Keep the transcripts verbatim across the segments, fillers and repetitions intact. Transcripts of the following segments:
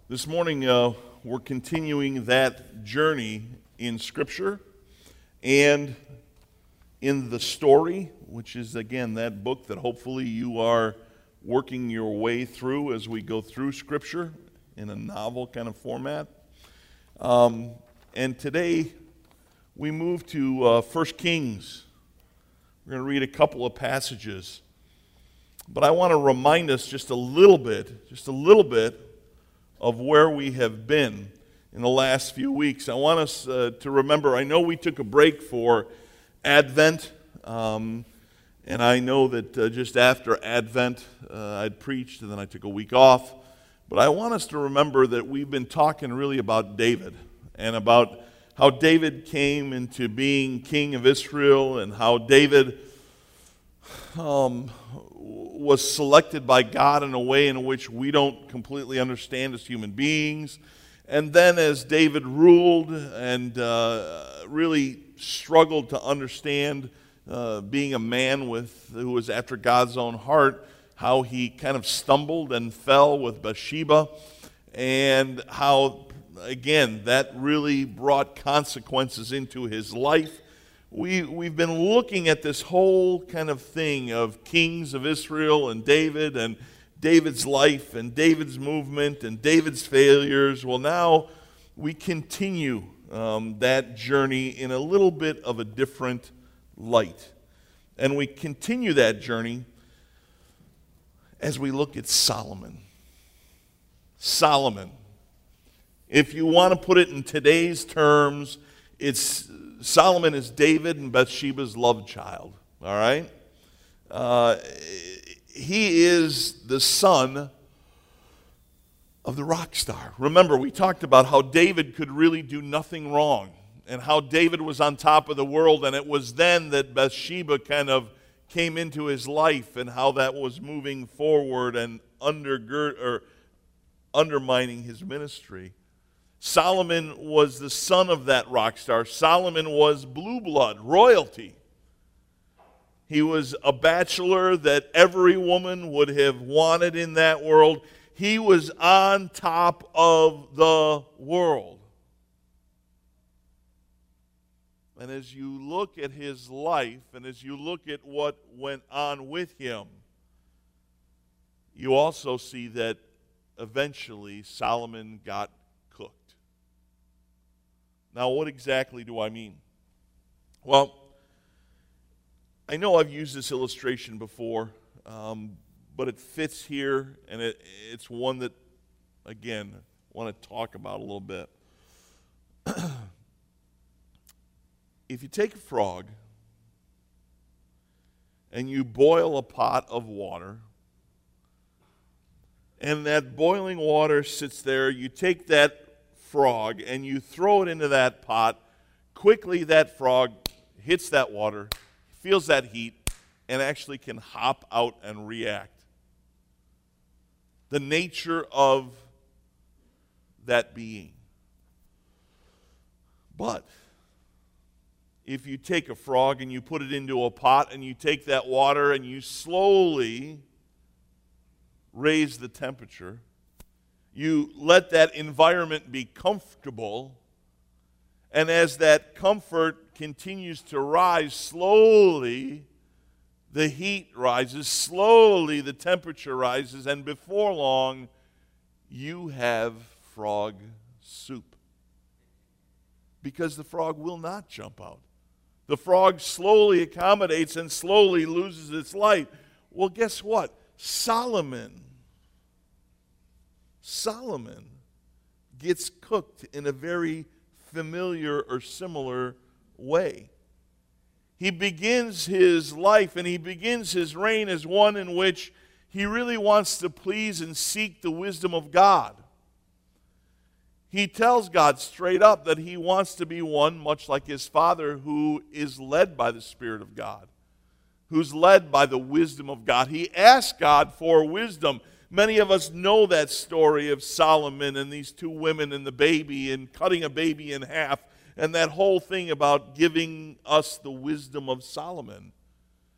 This morning, uh, we're continuing that journey in Scripture and in the story, which is, again, that book that hopefully you are working your way through as we go through Scripture in a novel kind of format. Um, and today, we move to uh, First Kings. We're going to read a couple of passages. But I want to remind us just a little bit, just a little bit, of where we have been in the last few weeks. I want us uh, to remember, I know we took a break for Advent, um, and I know that uh, just after Advent uh, I'd preached and then I took a week off, but I want us to remember that we've been talking really about David and about how David came into being king of Israel and how David um, was selected by God in a way in which we don't completely understand as human beings. And then as David ruled and uh, really struggled to understand uh, being a man with who was after God's own heart, how he kind of stumbled and fell with Bathsheba, and how, again, that really brought consequences into his life. We, we've been looking at this whole kind of thing of kings of Israel and David and David's life and David's movement and David's failures. Well, now we continue um, that journey in a little bit of a different light. And we continue that journey as we look at Solomon. Solomon. If you want to put it in today's terms, it's Solomon is David and Bathsheba's love child, all right? Uh, he is the son of the rock star. Remember, we talked about how David could really do nothing wrong and how David was on top of the world, and it was then that Bathsheba kind of came into his life and how that was moving forward and undergird or undermining his ministry. Solomon was the son of that rock star. Solomon was blue blood, royalty. He was a bachelor that every woman would have wanted in that world. He was on top of the world. And as you look at his life and as you look at what went on with him, you also see that eventually Solomon got cooked. Now, what exactly do I mean? Well, I know I've used this illustration before, um, but it fits here, and it, it's one that, again, I want to talk about a little bit. If you take a frog and you boil a pot of water, and that boiling water sits there, you take that frog and you throw it into that pot, quickly that frog hits that water, feels that heat, and actually can hop out and react. The nature of that being. But if you take a frog and you put it into a pot and you take that water and you slowly raise the temperature, you let that environment be comfortable, and as that comfort continues to rise, slowly the heat rises, slowly the temperature rises, and before long you have frog soup. Because the frog will not jump out. The frog slowly accommodates and slowly loses its life. Well, guess what? Solomon Solomon gets cooked in a very familiar or similar way. He begins his life and he begins his reign as one in which he really wants to please and seek the wisdom of God. He tells God straight up that he wants to be one, much like his father, who is led by the Spirit of God, who's led by the wisdom of God. He asks God for wisdom. Many of us know that story of Solomon and these two women and the baby and cutting a baby in half and that whole thing about giving us the wisdom of Solomon.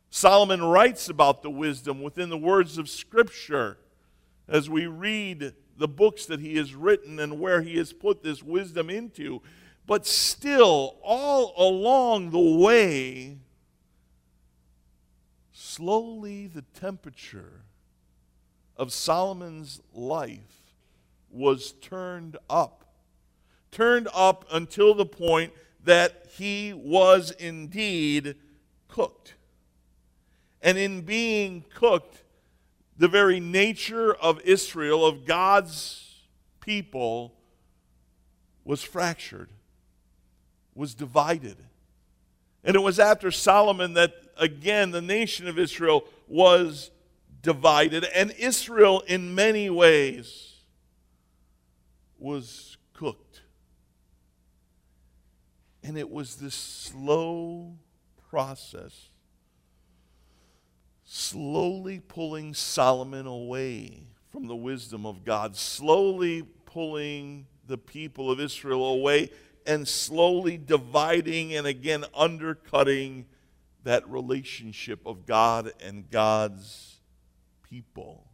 Solomon writes about the wisdom within the words of Scripture. As we read the books that he has written and where he has put this wisdom into. But still, all along the way, slowly the temperature of Solomon's life was turned up. Turned up until the point that he was indeed cooked. And in being cooked, the very nature of Israel, of God's people, was fractured, was divided. And it was after Solomon that, again, the nation of Israel was divided. And Israel, in many ways, was cooked. And it was this slow process, slowly pulling Solomon away from the wisdom of God, slowly pulling the people of Israel away, and slowly dividing and again undercutting that relationship of God and God's people.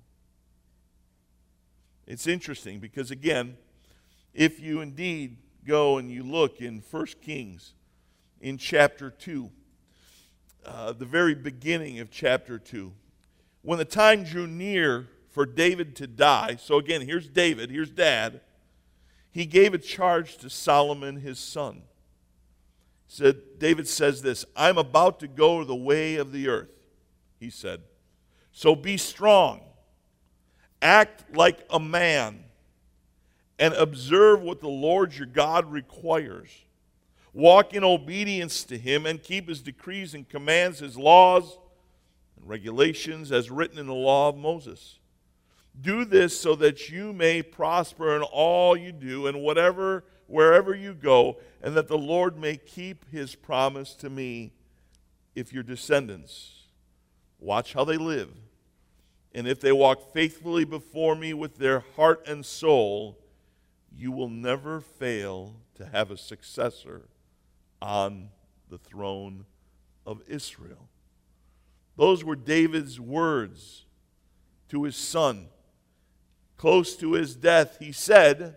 It's interesting because, again, if you indeed go and you look in First Kings in chapter two, uh, the very beginning of chapter two, when the time drew near for David to die, so again, here's David, here's Dad, he gave a charge to Solomon his son. He said, David says this, I'm about to go the way of the earth, he said. So be strong, act like a man, and observe what the Lord your God requires. Walk in obedience to him and keep his decrees and commands, his laws and regulations as written in the law of Moses. Do this so that you may prosper in all you do and whatever, wherever you go, and that the Lord may keep his promise to me if your descendants watch how they live, and if they walk faithfully before me with their heart and soul, you will never fail to have a successor on the throne of Israel. Those were David's words to his son. Close to his death, he said,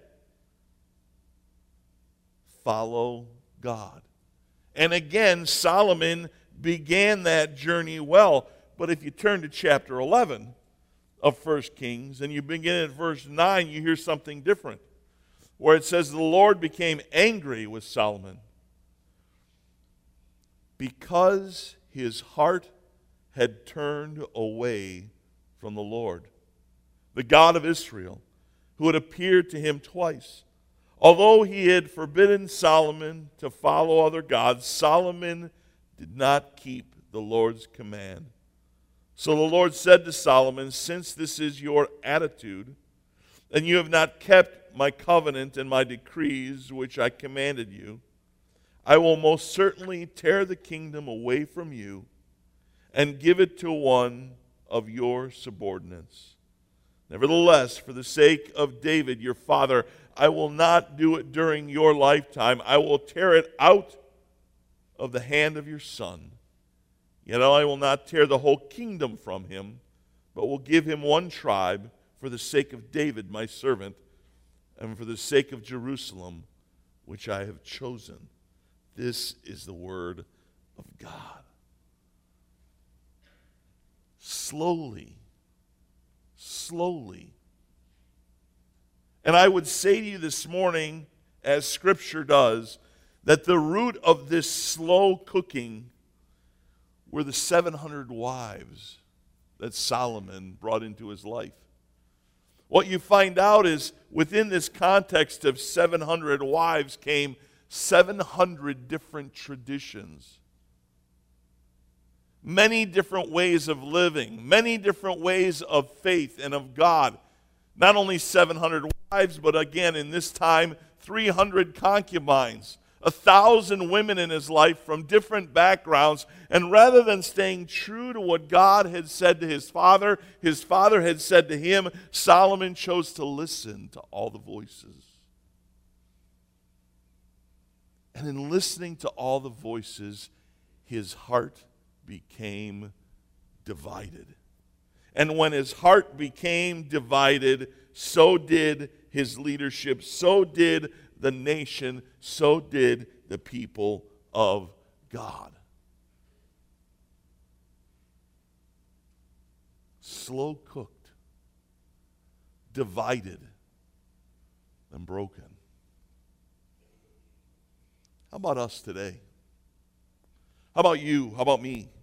follow God. And again, Solomon began that journey well. But if you turn to chapter eleven of First Kings, and you begin at verse nine, you hear something different, where it says, the Lord became angry with Solomon because his heart had turned away from the Lord, the God of Israel, who had appeared to him twice. Although he had forbidden Solomon to follow other gods, Solomon did not keep the Lord's command. So the Lord said to Solomon, since this is your attitude, and you have not kept my covenant and my decrees which I commanded you, I will most certainly tear the kingdom away from you and give it to one of your subordinates. Nevertheless, for the sake of David, your father, I will not do it during your lifetime. I will tear it out of the hand of your son. Yet I will not tear the whole kingdom from him, but will give him one tribe for the sake of David, my servant, and for the sake of Jerusalem, which I have chosen. This is the word of God. Slowly, slowly. And I would say to you this morning, as Scripture does, that the root of this slow cooking were the seven hundred wives that Solomon brought into his life. What you find out is within this context of seven hundred wives came seven hundred different traditions. Many different ways of living, many different ways of faith and of God. Not only seven hundred wives, but again in this time, three hundred concubines. A thousand women in his life from different backgrounds. And rather than staying true to what God had said to his father, his father had said to him, Solomon chose to listen to all the voices. And in listening to all the voices, his heart became divided. And when his heart became divided, so did his leadership, so did the nation, so did the people of God. Slow cooked, divided, and broken. How about us today? How about you? How about me?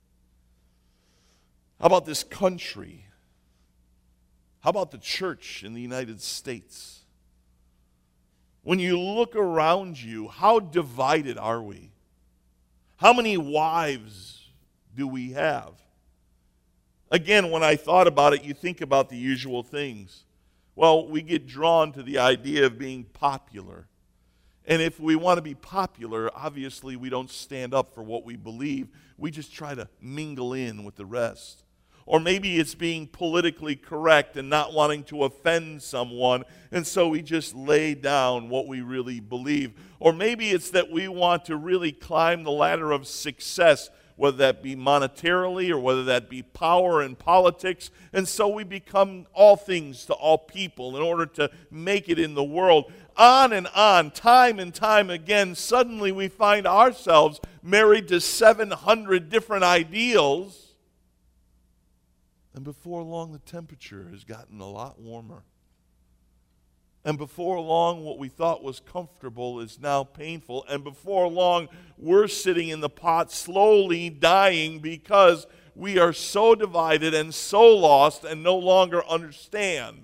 How about this country? How about the church in the United States? When you look around you, how divided are we? How many wives do we have? Again, when I thought about it, you think about the usual things. Well, we get drawn to the idea of being popular. And if we want to be popular, obviously we don't stand up for what we believe. We just try to mingle in with the rest. Or maybe it's being politically correct and not wanting to offend someone, and so we just lay down what we really believe. Or maybe it's that we want to really climb the ladder of success, whether that be monetarily or whether that be power in politics, and so we become all things to all people in order to make it in the world. On and on, time and time again, suddenly we find ourselves married to seven hundred different ideals. And before long, the temperature has gotten a lot warmer. And before long, what we thought was comfortable is now painful. And before long, we're sitting in the pot slowly dying because we are so divided and so lost and no longer understand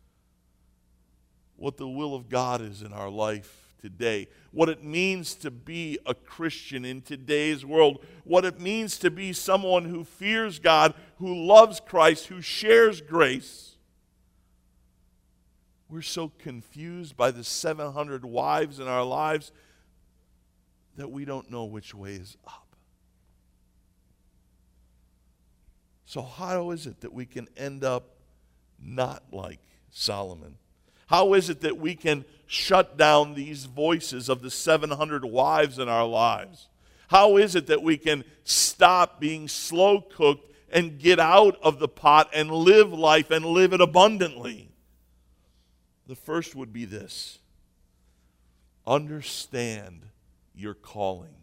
what the will of God is in our life today, what it means to be a Christian in today's world, what it means to be someone who fears God, who loves Christ, who shares grace. We're so confused by the seven hundred wives in our lives that we don't know which way is up. So how is it that we can end up not like Solomon? How is it that we can shut down these voices of the seven hundred wives in our lives? How is it that we can stop being slow cooked and get out of the pot and live life and live it abundantly? The first would be this: understand your calling.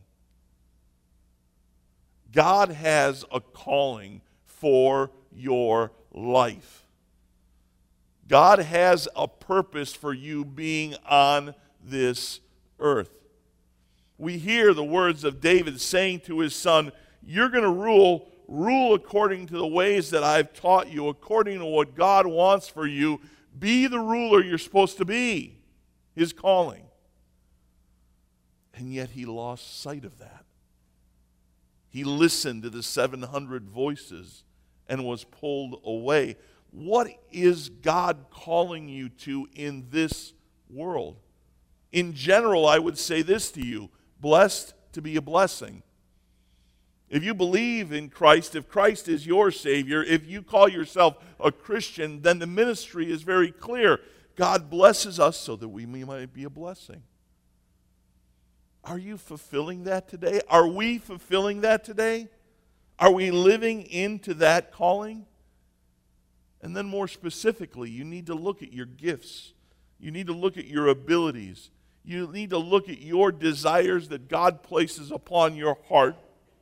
God has a calling for your life. God has a purpose for you being on this earth. We hear the words of David saying to his son, you're going to rule, rule according to the ways that I've taught you, according to what God wants for you. Be the ruler you're supposed to be, his calling. And yet he lost sight of that. He listened to the seven hundred voices and was pulled away. What is God calling you to in this world? In general, I would say this to you: blessed to be a blessing. If you believe in Christ, if Christ is your Savior, if you call yourself a Christian, then the ministry is very clear. God blesses us so that we might be a blessing. Are you fulfilling that today? Are we fulfilling that today? Are we living into that calling? And then more specifically, you need to look at your gifts. You need to look at your abilities. You need to look at your desires that God places upon your heart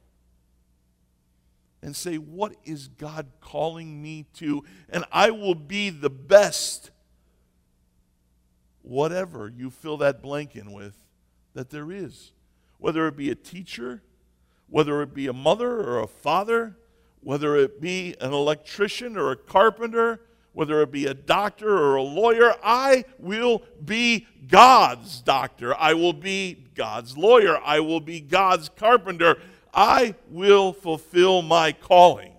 and say, what is God calling me to? And I will be the best, whatever you fill that blank in with, that there is. Whether it be a teacher, whether it be a mother or a father, whether it be an electrician or a carpenter, whether it be a doctor or a lawyer, I will be God's doctor. I will be God's lawyer. I will be God's carpenter. I will fulfill my calling.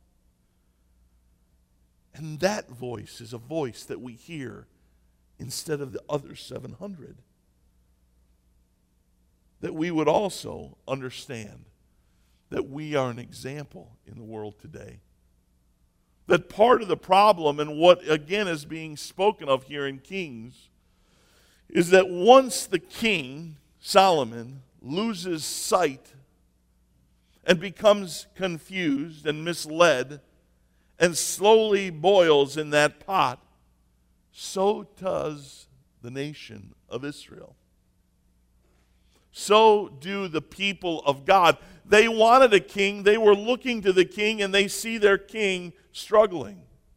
And that voice is a voice that we hear instead of the other seven hundred. That we would also understand that we are an example in the world today. That part of the problem, and what again is being spoken of here in Kings, is that once the king, Solomon, loses sight and becomes confused and misled and slowly boils in that pot, so does the nation of Israel. So do the people of God. They wanted a king. They were looking to the king, and they see their king struggling.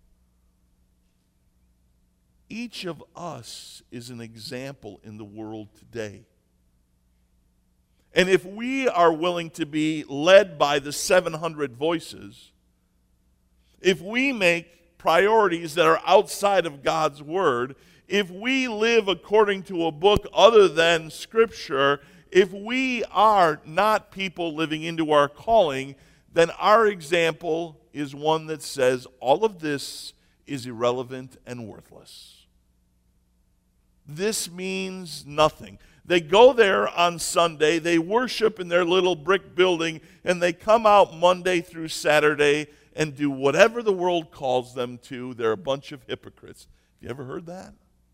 Each of us is an example in the world today. And if we are willing to be led by the seven hundred voices, if we make priorities that are outside of God's word, if we live according to a book other than Scripture, if we are not people living into our calling, then our example is one that says all of this is irrelevant and worthless. This means nothing. They go there on Sunday, they worship in their little brick building, and they come out Monday through Saturday and do whatever the world calls them to. They're a bunch of hypocrites. Have you ever heard that?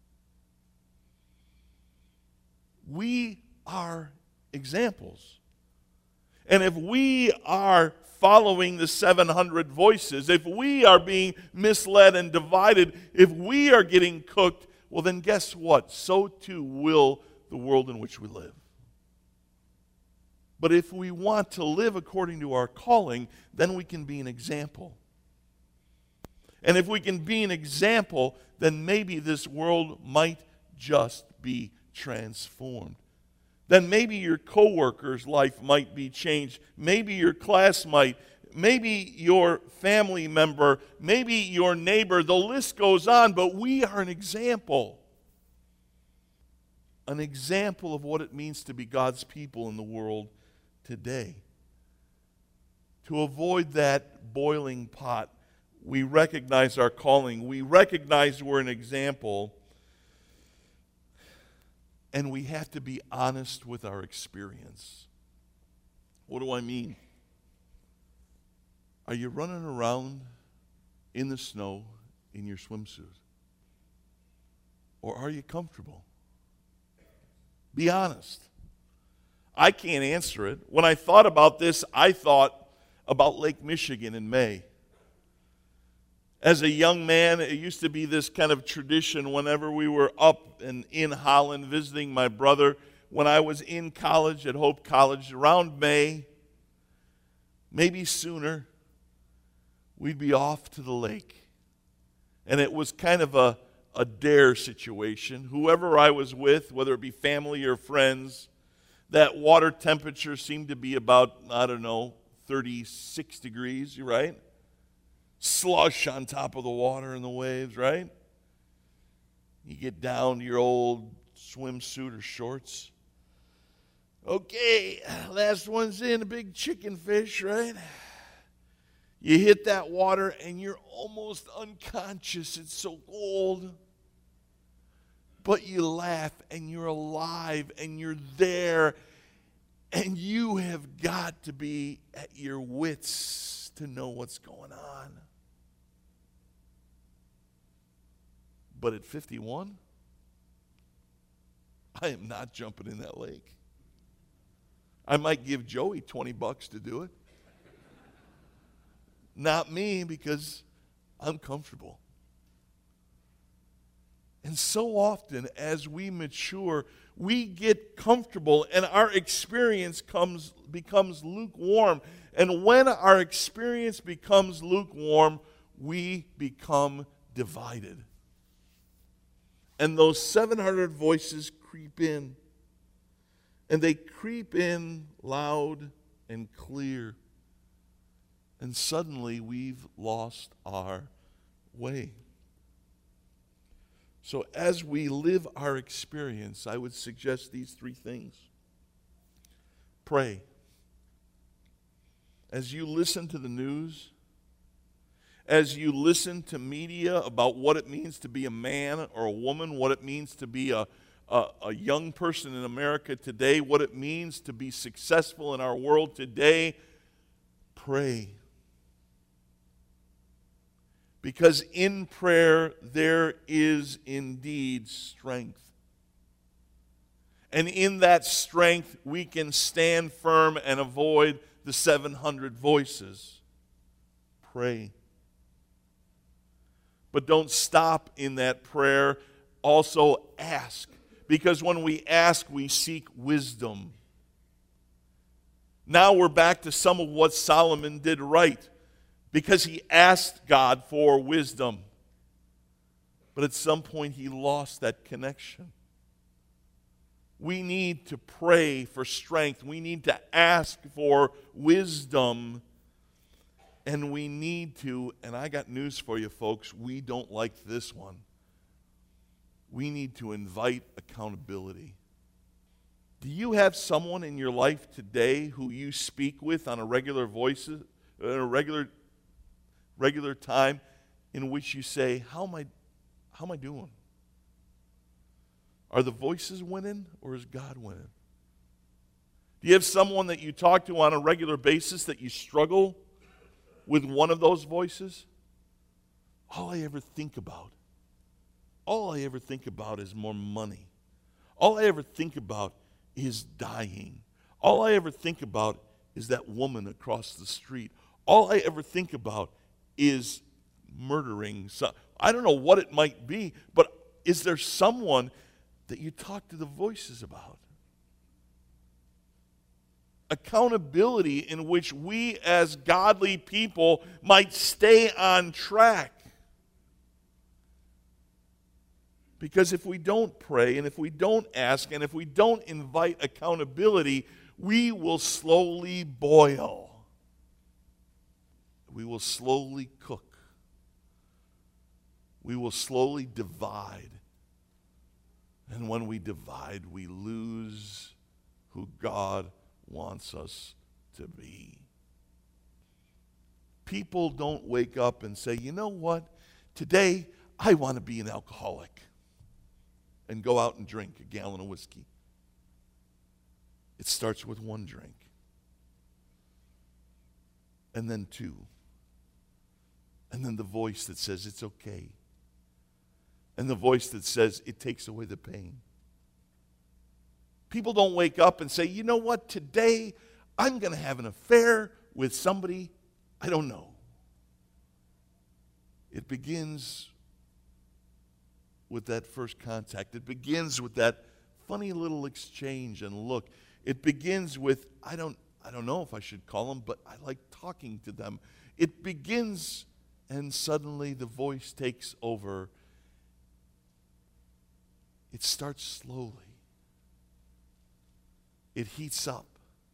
We are examples. And if we are following the seven hundred voices, if we are being misled and divided, if we are getting cooked, well then guess what? So too will the world in which we live. But if we want to live according to our calling, then we can be an example. And if we can be an example, then maybe this world might just be transformed. Then maybe your coworker's life might be changed. Maybe your class might. Maybe your family member. Maybe your neighbor. The list goes on, but we are an example. An example of what it means to be God's people in the world today. To avoid that boiling pot, we recognize our calling. We recognize we're an example. And we have to be honest with our experience. What do I mean? Are you running around in the snow in your swimsuit? Or are you comfortable? Be honest. I can't answer it. When I thought about this, I thought about Lake Michigan in May. As a young man, it used to be this kind of tradition whenever we were up and in Holland visiting my brother. When I was in college at Hope College, around May, maybe sooner, we'd be off to the lake. And it was kind of a, a dare situation. Whoever I was with, whether it be family or friends, that water temperature seemed to be about, I don't know, thirty-six degrees, you right? Slush on top of the water and the waves, right? You get down to your old swimsuit or shorts. Okay, last one's in, a big chicken fish, right? You hit that water and you're almost unconscious. It's so cold. But you laugh and you're alive and you're there. And you have got to be at your wits to know what's going on. But at fifty-one, I am not jumping in that lake. I might give Joey twenty bucks to do it. Not me, because I'm comfortable. And so often as we mature, we get comfortable and our experience comes becomes lukewarm. And when our experience becomes lukewarm, we become divided. And those seven hundred voices creep in. And they creep in loud and clear. And suddenly we've lost our way. So as we live our experience, I would suggest these three things. Pray. As you listen to the news, as you listen to media about what it means to be a man or a woman, what it means to be a, a, a young person in America today, what it means to be successful in our world today, pray. Because in prayer there is indeed strength. And in that strength we can stand firm and avoid the seven hundred voices. Pray. But don't stop in that prayer. Also ask. Because when we ask, we seek wisdom. Now we're back to some of what Solomon did right. Because he asked God for wisdom. But at some point he lost that connection. We need to pray for strength. We need to ask for wisdom. And we need to, and I got news for you folks, we don't like this one. We need to invite accountability. Do you have someone in your life today who you speak with on a regular voices, in a regular, regular time, in which you say, how am I, how am I doing? Are the voices winning, or is God winning? Do you have someone that you talk to on a regular basis that you struggle with one of those voices? All I ever think about, all I ever think about is more money. All I ever think about is dying. All I ever think about is that woman across the street. All I ever think about is murdering. Some, I don't know what it might be, but is there someone that you talk to the voices about? Accountability in which we as godly people might stay on track. Because if we don't pray, and if we don't ask, and if we don't invite accountability, we will slowly boil. We will slowly cook. We will slowly divide. And when we divide, we lose who God wants us to be. People don't wake up and say, you know what? Today, I want to be an alcoholic and go out and drink a gallon of whiskey. It starts with one drink. And then two. And then the voice that says it's okay. And the voice that says it takes away the pain. People don't wake up and say, you know what, today I'm going to have an affair with somebody I don't know. It begins with that first contact. It begins with that funny little exchange and look. It begins with, I don't, I don't know if I should call them, but I like talking to them. It begins, and suddenly the voice takes over. It starts slowly. It heats up.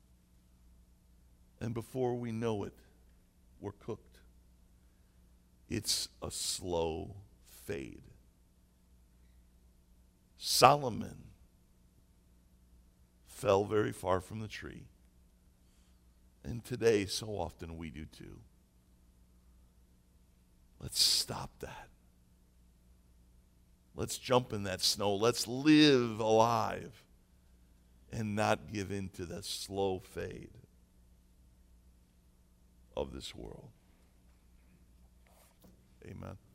And before we know it, we're cooked. It's a slow fade. Solomon fell very far from the tree. And today, so often we do too. Let's stop that. Let's jump in that snow. Let's live alive and not give in to the slow fade of this world. Amen.